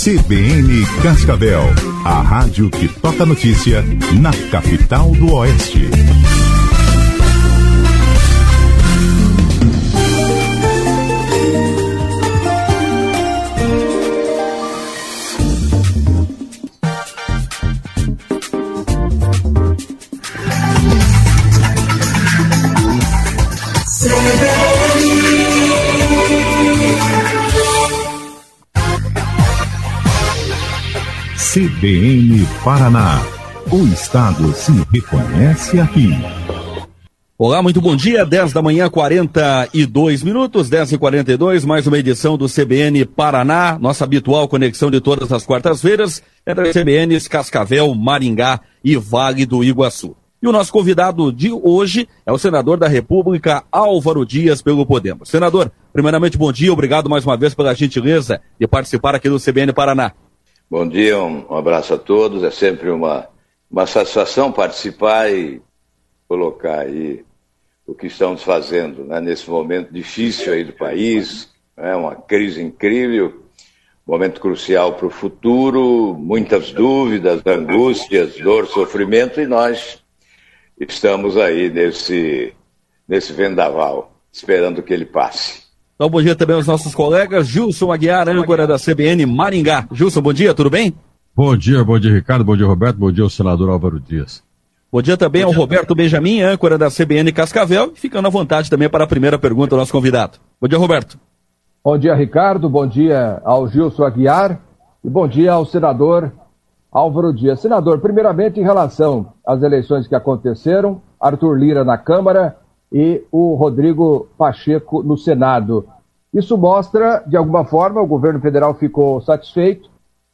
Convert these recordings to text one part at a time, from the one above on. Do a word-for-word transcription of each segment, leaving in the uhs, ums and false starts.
C B N Cascavel, a rádio que toca notícia na capital do Oeste. C B N Paraná, o estado se reconhece aqui. Olá, muito bom dia, dez da manhã, quarenta e dois minutos, dez e quarenta e dois, mais uma edição do C B N Paraná, nossa habitual conexão de todas as quartas-feiras, entre C B Ns Cascavel, Maringá e Vale do Iguaçu. E o nosso convidado de hoje é o senador da República, Álvaro Dias, pelo Podemos. Senador, primeiramente, bom dia, obrigado mais uma vez pela gentileza de participar aqui do C B N Paraná. Bom dia, um, um abraço a todos, é sempre uma, uma satisfação participar e colocar aí o que estamos fazendo, né, nesse momento difícil aí do país, né, uma crise incrível, momento crucial para o futuro, muitas dúvidas, angústias, dor, sofrimento, e nós estamos aí nesse, nesse vendaval, esperando que ele passe. Então, bom dia também aos nossos colegas. Gilson Aguiar, âncora da C B N Maringá. Gilson, bom dia, tudo bem? Bom dia, bom dia, Ricardo, bom dia, Roberto, bom dia ao senador Álvaro Dias. Bom dia também bom dia, ao Roberto Benjamin, âncora da C B N Cascavel, e ficando à vontade também para a primeira pergunta do nosso convidado. Bom dia, Roberto. Bom dia, Ricardo, bom dia ao Gilson Aguiar e bom dia ao senador Álvaro Dias. Senador, primeiramente em relação às eleições que aconteceram, Arthur Lira na Câmara e o Rodrigo Pacheco no Senado. Isso mostra, de alguma forma, o governo federal ficou satisfeito,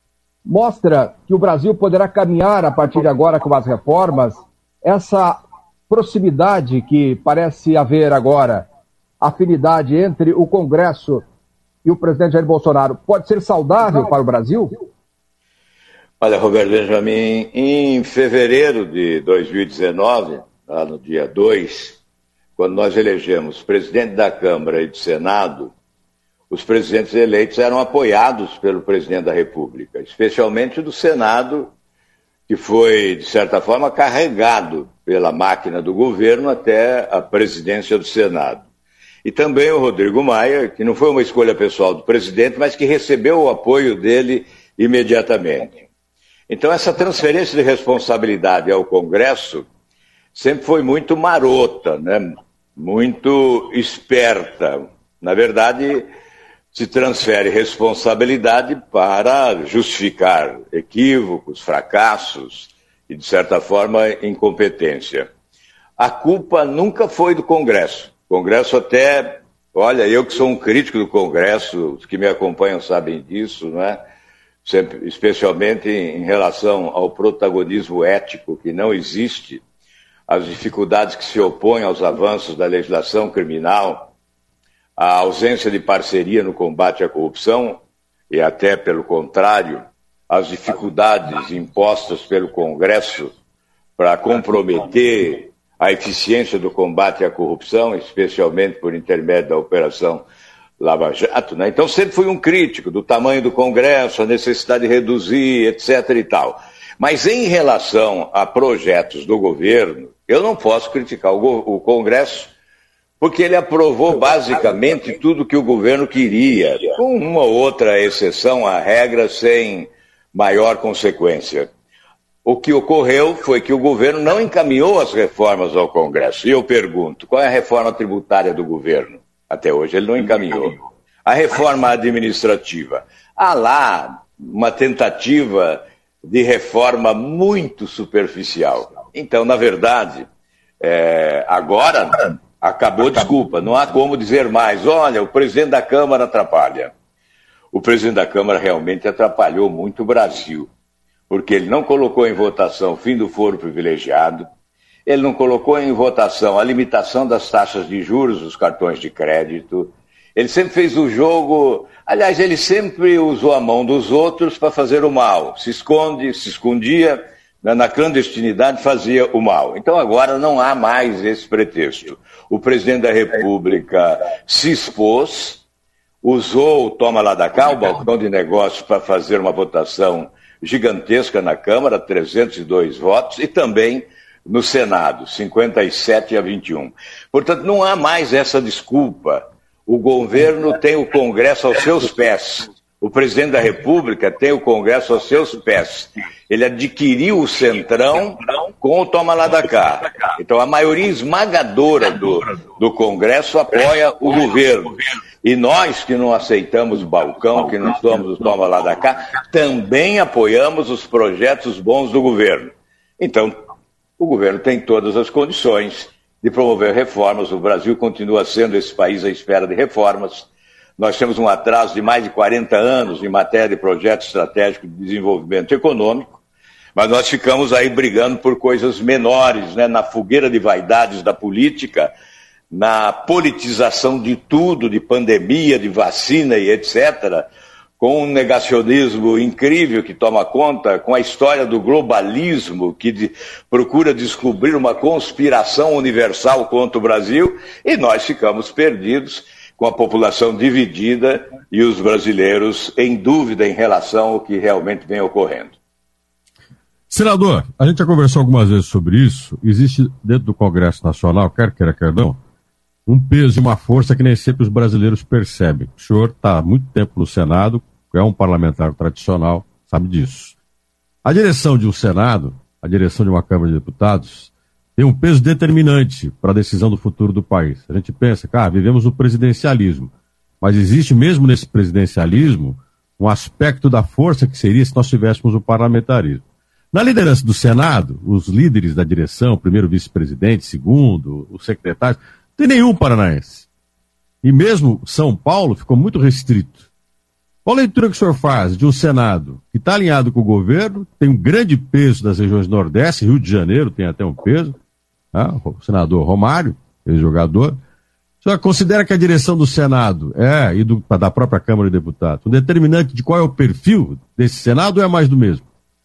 mostra que o Brasil poderá caminhar a partir de agora com as reformas, essa proximidade que parece haver agora, afinidade entre o Congresso e o presidente Jair Bolsonaro, pode ser saudável para o Brasil? Olha, Roberto Benjamin, em fevereiro de dois mil e dezenove, lá no dia dois, quando nós elegemos presidente da Câmara e do Senado, os presidentes eleitos eram apoiados pelo presidente da República, especialmente do Senado, que foi, de certa forma, carregado pela máquina do governo até a presidência do Senado. E também o Rodrigo Maia, que não foi uma escolha pessoal do presidente, mas que recebeu o apoio dele imediatamente. Então, essa transferência de responsabilidade ao Congresso sempre foi muito marota, né? Muito esperta. Na verdade, se transfere responsabilidade para justificar equívocos, fracassos e, de certa forma, incompetência. A culpa nunca foi do Congresso. O Congresso até, olha, eu que sou um crítico do Congresso, os que me acompanham sabem disso, não é? Sempre, especialmente em relação ao protagonismo ético que não existe, as dificuldades que se opõem aos avanços da legislação criminal, a ausência de parceria no combate à corrupção e até, pelo contrário, as dificuldades impostas pelo Congresso para comprometer a eficiência do combate à corrupção, especialmente por intermédio da Operação Lava Jato, né? Então sempre fui um crítico do tamanho do Congresso, a necessidade de reduzir, etc e tal. Mas em relação a projetos do governo, eu não posso criticar o, go- o Congresso, porque ele aprovou basicamente tudo que o governo queria, com uma ou outra exceção à regra sem maior consequência. O que ocorreu foi que o governo não encaminhou as reformas ao Congresso. E eu pergunto, qual é a reforma tributária do governo? Até hoje ele não encaminhou. A reforma administrativa. Há lá uma tentativa de reforma muito superficial. Então, na verdade, é, agora acabou, desculpa, não há como dizer mais. Olha, o presidente da Câmara atrapalha. O presidente da Câmara realmente atrapalhou muito o Brasil, porque ele não colocou em votação o fim do foro privilegiado, ele não colocou em votação a limitação das taxas de juros dos cartões de crédito, ele sempre fez o jogo, aliás, ele sempre usou a mão dos outros para fazer o mal, se esconde, se escondia, na clandestinidade fazia o mal. Então agora não há mais esse pretexto. O presidente da República se expôs, usou o toma lá da cá, o balcão de negócios, para fazer uma votação gigantesca na Câmara, trezentos e dois votos, e também no Senado, cinquenta e sete a vinte e um. Portanto, não há mais essa desculpa. O governo tem o Congresso aos seus pés. O presidente da República tem o Congresso aos seus pés. Ele adquiriu o Centrão com o toma lá da cá. Então, a maioria esmagadora do, do Congresso apoia o governo. E nós que não aceitamos o balcão, que não somos o toma lá da cá, também apoiamos os projetos bons do governo. Então, o governo tem todas as condições de promover reformas. O Brasil continua sendo esse país à espera de reformas. Nós temos um atraso de mais de quarenta anos em matéria de projeto estratégico de desenvolvimento econômico, mas nós ficamos aí brigando por coisas menores, né? Na fogueira de vaidades da política, na politização de tudo, de pandemia, de vacina e etcétera, com um negacionismo incrível que toma conta, com a história do globalismo que de, procura descobrir uma conspiração universal contra o Brasil, e nós ficamos perdidos, com a população dividida e os brasileiros em dúvida em relação ao que realmente vem ocorrendo. Senador, a gente já conversou algumas vezes sobre isso. Existe dentro do Congresso Nacional, quer queira, quer não, um peso e uma força que nem sempre os brasileiros percebem. O senhor está há muito tempo no Senado, é um parlamentar tradicional, sabe disso. A direção de um Senado, a direção de uma Câmara de Deputados, tem um peso determinante para a decisão do futuro do país. A gente pensa, cara, vivemos no presidencialismo, mas existe mesmo nesse presidencialismo um aspecto da força que seria se nós tivéssemos o parlamentarismo. Na liderança do Senado, os líderes da direção, primeiro vice-presidente, segundo, os secretários, não tem nenhum paranaense. E mesmo São Paulo ficou muito restrito. Qual a leitura que o senhor faz de um Senado que está alinhado com o governo, tem um grande peso das regiões Nordeste, Rio de Janeiro tem até um peso, ah, o senador Romário, ex-jogador. O senhor considera que a direção do Senado é, e do, da própria Câmara de Deputados, um determinante de qual é o perfil desse Senado ou é mais do mesmo?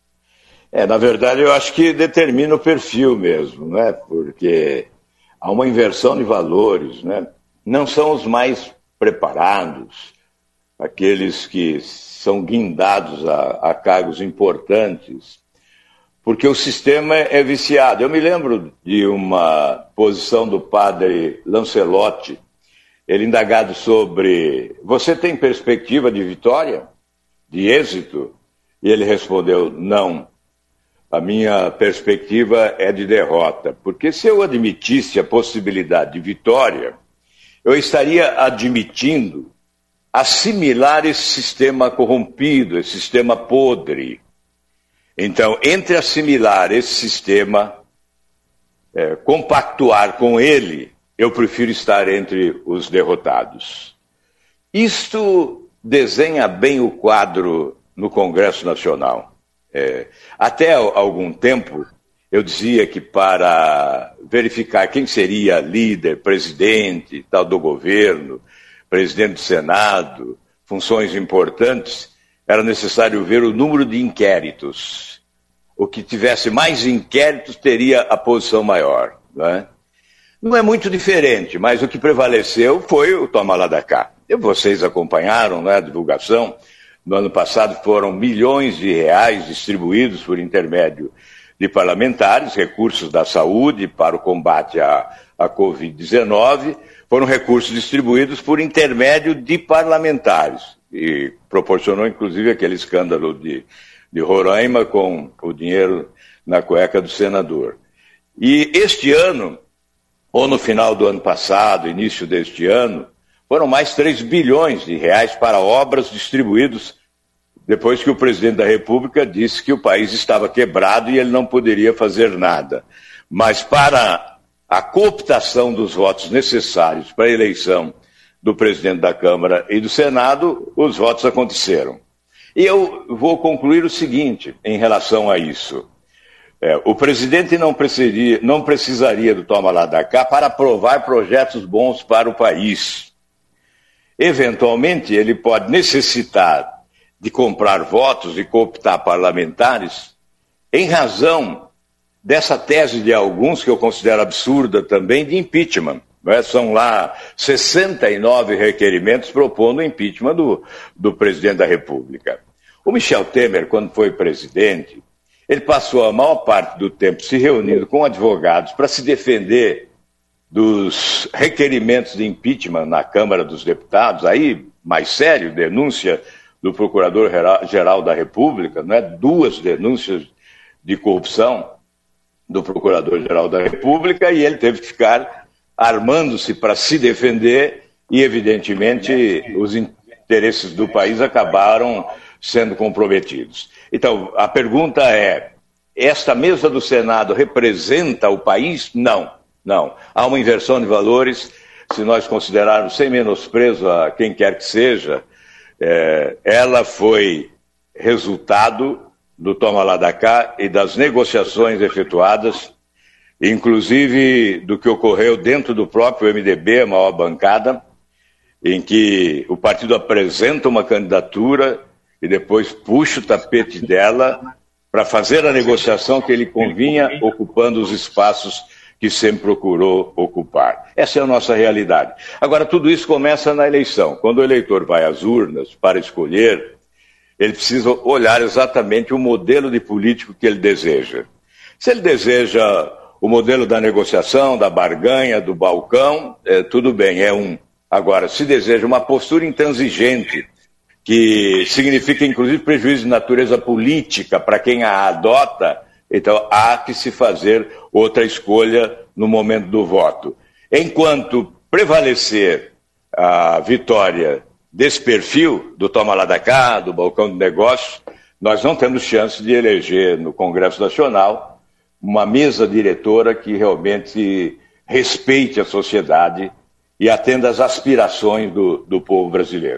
É, na verdade, eu acho que determina o perfil mesmo, né? Porque há uma inversão de valores, né? Não são os mais preparados, aqueles que são guindados a, a cargos importantes, porque o sistema é viciado. Eu me lembro de uma posição do padre Lancelotti, ele indagado sobre: você tem perspectiva de vitória, de êxito? E ele respondeu: não, a minha perspectiva é de derrota, porque se eu admitisse a possibilidade de vitória, eu estaria admitindo assimilar esse sistema corrompido, esse sistema podre. Então, entre assimilar esse sistema, é, compactuar com ele, eu prefiro estar entre os derrotados. Isto desenha bem o quadro no Congresso Nacional. É, até algum tempo, eu dizia que para verificar quem seria líder, presidente, tal do governo, presidente do Senado, funções importantes, era necessário ver o número de inquéritos. O que tivesse mais inquéritos teria a posição maior. Não é, não é muito diferente, mas o que prevaleceu foi o toma lá da cá. E vocês acompanharam, né, a divulgação. No ano passado foram milhões de reais distribuídos por intermédio de parlamentares, recursos da saúde para o combate à, à covid dezenove, foram recursos distribuídos por intermédio de parlamentares, e proporcionou inclusive aquele escândalo de, de Roraima com o dinheiro na cueca do senador. E este ano, ou no final do ano passado, início deste ano, foram mais três bilhões de reais para obras distribuídos depois que o presidente da República disse que o país estava quebrado e ele não poderia fazer nada. Mas para a cooptação dos votos necessários para a eleição do presidente da Câmara e do Senado, os votos aconteceram. E eu vou concluir o seguinte em relação a isso. É, o presidente não precisaria, não precisaria do toma lá da cá para aprovar projetos bons para o país. Eventualmente, ele pode necessitar de comprar votos e cooptar parlamentares em razão dessa tese de alguns, que eu considero absurda também, de impeachment. Não é? São lá sessenta e nove requerimentos propondo o impeachment do, do presidente da República. O Michel Temer, quando foi presidente, ele passou a maior parte do tempo se reunindo com advogados para se defender dos requerimentos de impeachment na Câmara dos Deputados, aí, mais sério, denúncia do Procurador-Geral da República, não é? Duas denúncias de corrupção do Procurador-Geral da República, e ele teve que ficar armando-se para se defender, e, evidentemente, os interesses do país acabaram sendo comprometidos. Então, a pergunta é, esta mesa do Senado representa o país? Não, não. Há uma inversão de valores, se nós considerarmos sem menosprezo a quem quer que seja, é, ela foi resultado do toma lá da cá e das negociações efetuadas, inclusive do que ocorreu dentro do próprio M D B, a maior bancada, em que o partido apresenta uma candidatura e depois puxa o tapete dela para fazer a negociação que ele convinha, ocupando os espaços que sempre procurou ocupar. Essa é a nossa realidade. Agora, tudo isso começa na eleição. Quando o eleitor vai às urnas para escolher, ele precisa olhar exatamente o modelo de político que ele deseja. Se ele deseja o modelo da negociação, da barganha, do balcão, é, tudo bem, é um. Agora, se deseja uma postura intransigente, que significa, inclusive, prejuízo de natureza política para quem a adota, então há que se fazer outra escolha no momento do voto. Enquanto prevalecer a vitória desse perfil, do toma lá da cá, do balcão de negócios, nós não temos chance de eleger no Congresso Nacional uma mesa diretora que realmente respeite a sociedade e atenda às aspirações do, do povo brasileiro.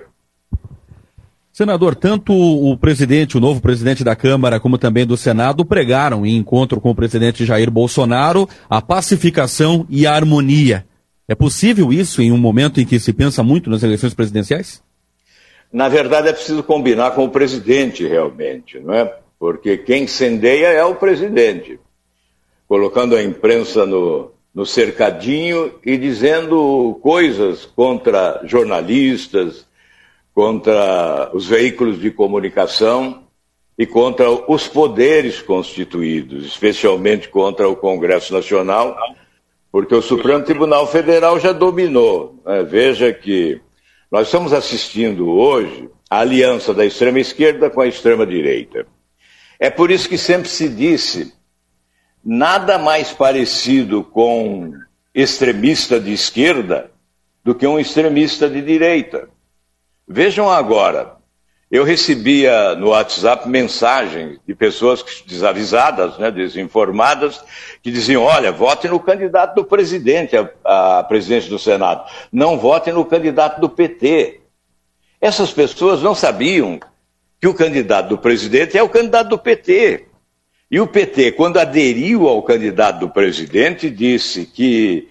Senador, tanto o presidente, o novo presidente da Câmara, como também do Senado, pregaram em encontro com o presidente Jair Bolsonaro a pacificação e a harmonia. É possível isso em um momento em que se pensa muito nas eleições presidenciais? Na verdade, é preciso combinar com o presidente, realmente, não é? Porque quem incendeia é o presidente, colocando a imprensa no, no cercadinho e dizendo coisas contra jornalistas, contra os veículos de comunicação e contra os poderes constituídos, especialmente contra o Congresso Nacional, porque o Supremo Tribunal Federal já dominou. Né? Veja que nós estamos assistindo hoje a aliança da extrema-esquerda com a extrema-direita. É por isso que sempre se disse, nada mais parecido com extremista de esquerda do que um extremista de direita. Vejam agora, eu recebia no WhatsApp mensagens de pessoas desavisadas, né, desinformadas, que diziam, olha, votem no candidato do presidente, a, a presidente do Senado, não votem no candidato do P T. Essas pessoas não sabiam que o candidato do presidente é o candidato do P T. E o P T, quando aderiu ao candidato do presidente, disse que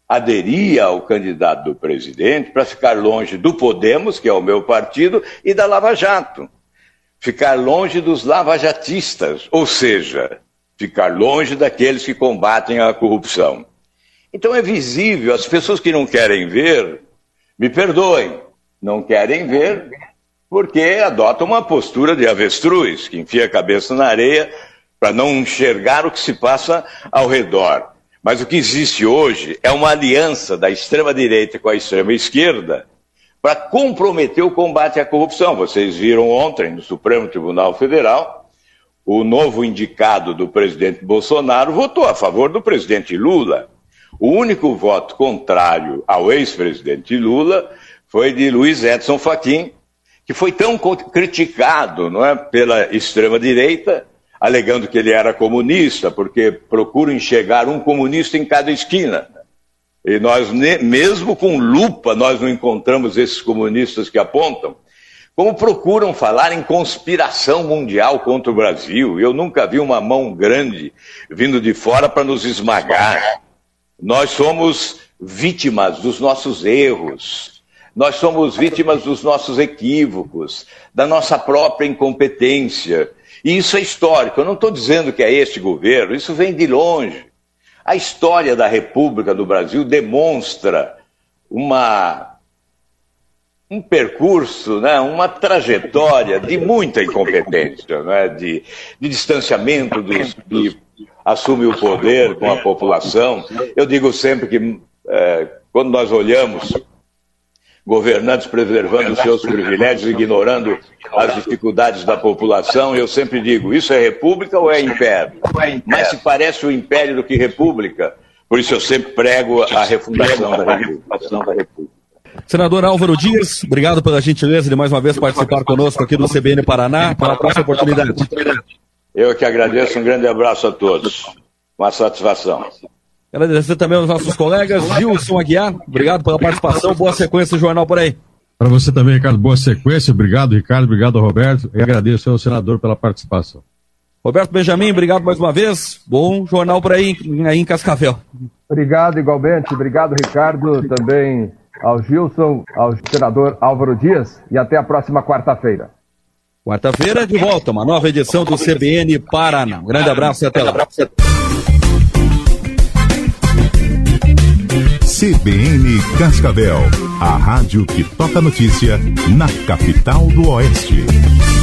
aderia ao candidato do presidente para ficar longe do Podemos, que é o meu partido, e da Lava Jato. Ficar longe dos lavajatistas, ou seja, ficar longe daqueles que combatem a corrupção. Então é visível, as pessoas que não querem ver, me perdoem, não querem ver porque adotam uma postura de avestruz, que enfia a cabeça na areia para não enxergar o que se passa ao redor. Mas o que existe hoje é uma aliança da extrema-direita com a extrema-esquerda para comprometer o combate à corrupção. Vocês viram ontem no Supremo Tribunal Federal, o novo indicado do presidente Bolsonaro votou a favor do presidente Lula. O único voto contrário ao ex-presidente Lula foi de Luiz Edson Fachin, que foi tão criticado, não é, pela extrema-direita, alegando que ele era comunista, porque procura enxergar um comunista em cada esquina. E nós, mesmo com lupa, nós não encontramos esses comunistas que apontam. Como procuram falar em conspiração mundial contra o Brasil. Eu nunca vi uma mão grande vindo de fora para nos esmagar. Nós somos vítimas dos nossos erros. Nós somos vítimas dos nossos equívocos, da nossa própria incompetência. E isso é histórico. Eu não estou dizendo que é este governo, isso vem de longe. A história da República do Brasil demonstra uma, um percurso, né, uma trajetória de muita incompetência, né, de, de distanciamento dos que assumem o poder com a população. Eu digo sempre que é, quando nós olhamos governantes preservando seus privilégios, ignorando as dificuldades da população, eu sempre digo, isso é república ou é império? Mais se parece o império do que república. Por isso eu sempre prego a refundação da república. Senador Álvaro Dias, obrigado pela gentileza de mais uma vez participar conosco aqui do C B N Paraná. Para a próxima oportunidade. Eu que agradeço, um grande abraço a todos. Uma satisfação. Agradecer também aos nossos colegas. Gilson Aguiar, obrigado pela participação. Boa sequência do jornal por aí. Para você também, Ricardo, boa sequência. Obrigado, Ricardo. Obrigado, Roberto. E agradeço ao senador pela participação. Roberto Benjamin, obrigado mais uma vez. Bom jornal por aí, aí em Cascavel. Obrigado igualmente. Obrigado, Ricardo. Também ao Gilson, ao senador Álvaro Dias. E até a próxima quarta-feira. Quarta-feira, de volta, uma nova edição do C B N Paraná. Um grande abraço e até lá. C B N Cascavel, a rádio que toca notícia na capital do Oeste.